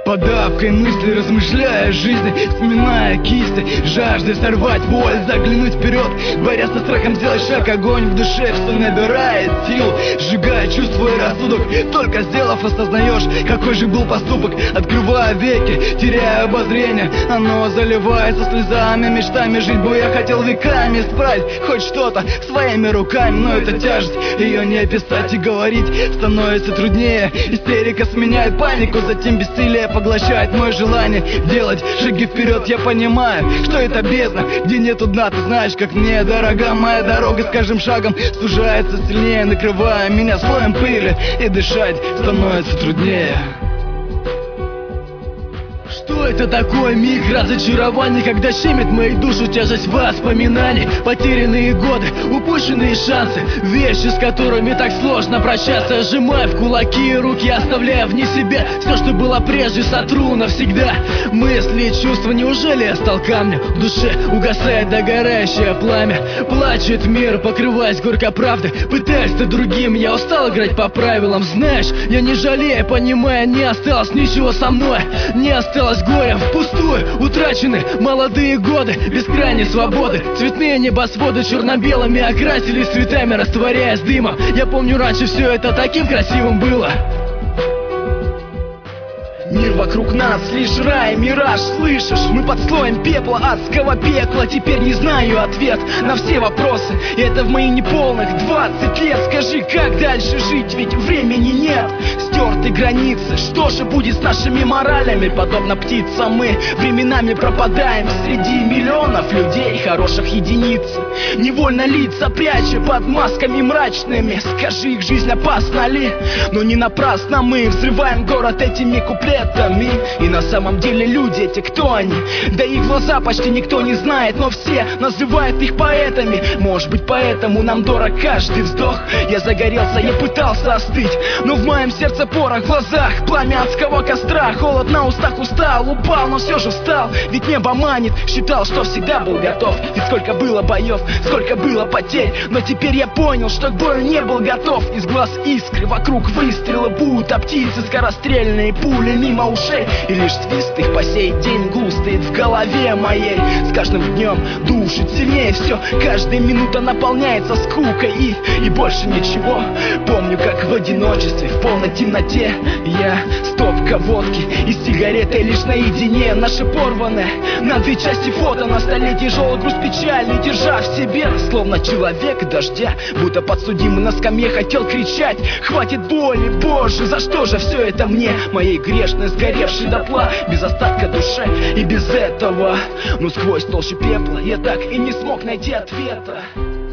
Подавкой мысли, размышляя о жизни, сминая кисти, жаждой сорвать боль, заглянуть вперед, борясь со страхом, сделать шаг, огонь в душе все набирает сил, сжигая чувства и рассудок. Только сделав, осознаешь, какой же был поступок. Открывая веки, теряя обозрение, оно заливается слезами, мечтами. Жить бы я хотел веками, исправить хоть что-то своими руками, но эта тяжесть, ее не описать и говорить становится труднее. Истерика сменяет панику, затем бессилие поглощает мое желание делать шаги вперед. Я понимаю, что это бездна, где нету дна. Ты знаешь, как мне дорога моя дорога. С каждым шагом сужается сильнее, накрывая меня слоем пыли, и дышать становится труднее. Что это такое миг разочарования, когда щемит мою душу тяжесть воспоминаний? Потерянные годы, упущенные шансы, вещи, с которыми так сложно прощаться. Сжимая в кулаки руки, оставляя вне себя все, что было прежде, сотру навсегда. Мысли, чувства, неужели я стал камнем? В душе угасает догорающее пламя. Плачет мир, покрываясь горькой правдой, пытаясь стать другим. Я устал играть по правилам, знаешь, я не жалею, понимая, не осталось ничего со мной, не осталось горя впустую, утрачены молодые годы бескрайней свободы. Цветные небосводы черно-белыми окрасились цветами, растворяясь дымом. Я помню, раньше все это таким красивым было. Мир вокруг нас лишь рай, мираж, слышишь? Мы под слоем пепла, адского пекла. Теперь не знаю ответ на все вопросы, и это в мои неполных 20 лет. Скажи, как дальше жить, ведь времени нет. Стерты границы, что же будет с нашими моралями? Подобно птицам мы временами пропадаем среди миллионов людей, хороших единиц. Невольно лица пряча под масками мрачными. Скажи, их жизнь опасна ли? Но не напрасно мы взрываем город этими куплетами. И на самом деле люди эти, кто они? Да их глаза почти никто не знает, но все называют их поэтами. Может быть, поэтому нам дорог каждый вздох. Я загорелся, я пытался остыть, но в моем сердце порох, в глазах пламя адского костра. Холод на устах, устал, упал, но все же встал. Ведь небо манит, считал, что всегда был готов. Ведь сколько было боев, сколько было потерь, но теперь я понял, что к бою не был готов. Из глаз искры, вокруг выстрелы будут, а птицы скорострельные пули мимо ушей. И лишь свист их по сей день густеет в голове моей. С каждым днем душит сильнее все, каждая минута наполняется скукой и больше ничего. Помню, как в одиночестве, в полной темноте я, стопка водки и сигаретой лишь наедине. Наше порванное на две части фото, на столе тяжелый груз печали, держа в себе, словно человек дождя, будто подсудимый на скамье хотел кричать: хватит боли, Боже, за что же все это мне? Моей грешной, сгоревшей дотла, без остатка душе. И без этого, ну сквозь толщу пепла, я так и не смог найти ответа.